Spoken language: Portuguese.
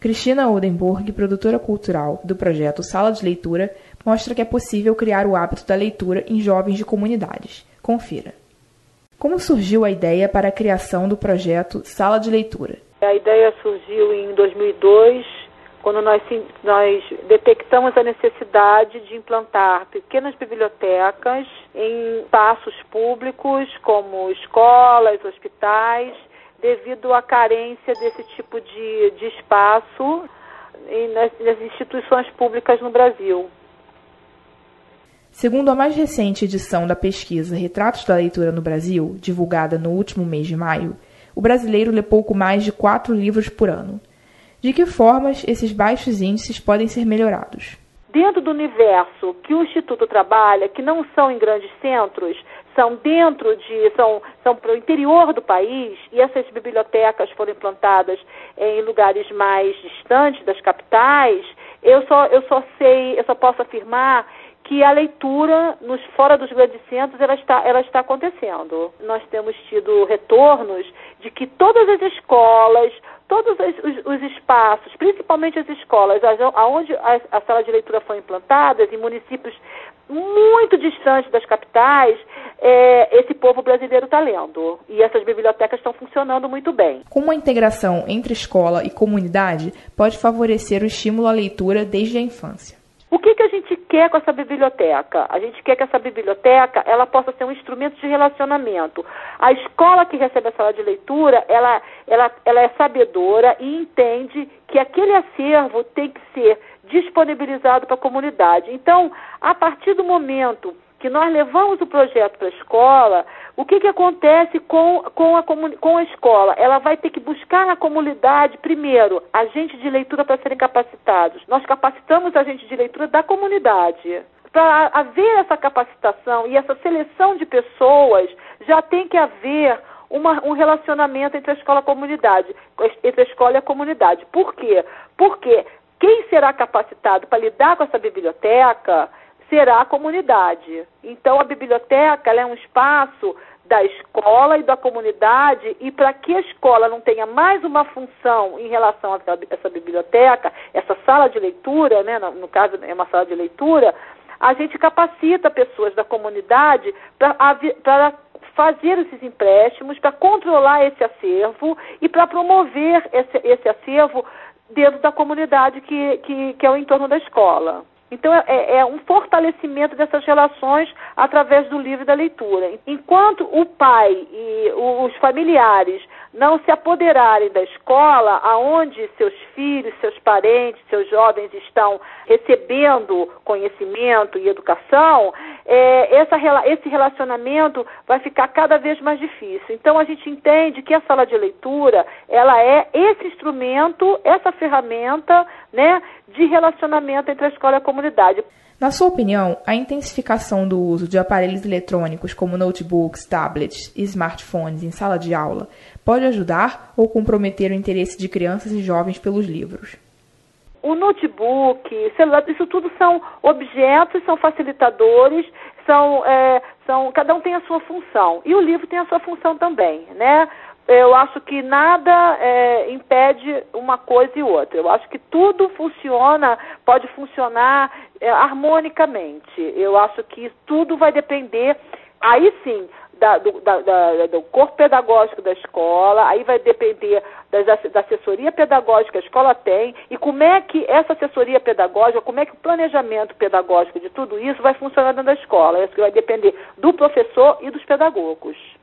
Cristina Oldenburg, produtora cultural do projeto Sala de Leitura, mostra que é possível criar o hábito da leitura em jovens de comunidades. Confira. Como surgiu a ideia para a criação do projeto Sala de Leitura? A ideia surgiu em 2002, quando nós detectamos a necessidade de implantar pequenas bibliotecas em espaços públicos, como escolas, hospitais, devido à carência desse tipo de espaço nas instituições públicas no Brasil. Segundo a mais recente edição da pesquisa Retratos da Leitura no Brasil, divulgada no último mês de maio, o brasileiro lê pouco mais de 4 livros por ano. De que formas esses baixos índices podem ser melhorados? Dentro do universo que o Instituto trabalha, que não são em grandes centros, são para o interior do país, e essas bibliotecas foram implantadas em lugares mais distantes das capitais, eu só posso afirmar que a leitura fora dos grandes centros ela está acontecendo. Nós temos tido retornos de que todas as escolas, todos os espaços, principalmente as escolas, onde a sala de leitura foi implantada, em municípios muito distantes das capitais, esse povo brasileiro está lendo. E essas bibliotecas estão funcionando muito bem. Como a integração entre escola e comunidade pode favorecer o estímulo à leitura desde a infância? O que a gente quer com essa biblioteca? A gente quer que essa biblioteca ela possa ser um instrumento de relacionamento. A escola que recebe a sala de leitura, ela é sabedora e entende que aquele acervo tem que ser disponibilizado para a comunidade. Então, a partir do momento que nós levamos o projeto para a escola, o que acontece com a escola? Ela vai ter que buscar na comunidade, primeiro, agentes de leitura para serem capacitados. Nós capacitamos agentes de leitura da comunidade. Para haver essa capacitação e essa seleção de pessoas, já tem que haver um relacionamento entre a escola e a comunidade, entre a escola e a comunidade. Por quê? Porque quem será capacitado para lidar com essa biblioteca será a comunidade. Então, a biblioteca ela é um espaço da escola e da comunidade, e para que a escola não tenha mais uma função em relação a essa biblioteca, essa sala de leitura, né, no caso é uma sala de leitura, a gente capacita pessoas da comunidade para fazer esses empréstimos, para controlar esse acervo e para promover esse acervo dentro da comunidade que é o entorno da escola. Então, é um fortalecimento dessas relações através do livro e da leitura. Enquanto o pai e os familiares não se apoderarem da escola, aonde seus filhos, seus parentes, seus jovens estão recebendo conhecimento e educação, esse relacionamento vai ficar cada vez mais difícil. Então, a gente entende que a sala de leitura, ela é esse instrumento, essa ferramenta, né, de relacionamento entre a escola e a comunidade. Na sua opinião, a intensificação do uso de aparelhos eletrônicos como notebooks, tablets e smartphones em sala de aula pode ajudar ou comprometer o interesse de crianças e jovens pelos livros? O notebook, celular, isso tudo são objetos, são facilitadores, cada um tem a sua função. E o livro tem a sua função também, né? Eu acho que nada impede uma coisa e outra. Eu acho que tudo pode funcionar harmonicamente. Eu acho que tudo vai depender, aí sim, do corpo pedagógico da escola, aí vai depender da assessoria pedagógica que a escola tem e como é que essa assessoria pedagógica, como é que o planejamento pedagógico de tudo isso vai funcionar dentro da escola. Isso vai depender do professor e dos pedagogos.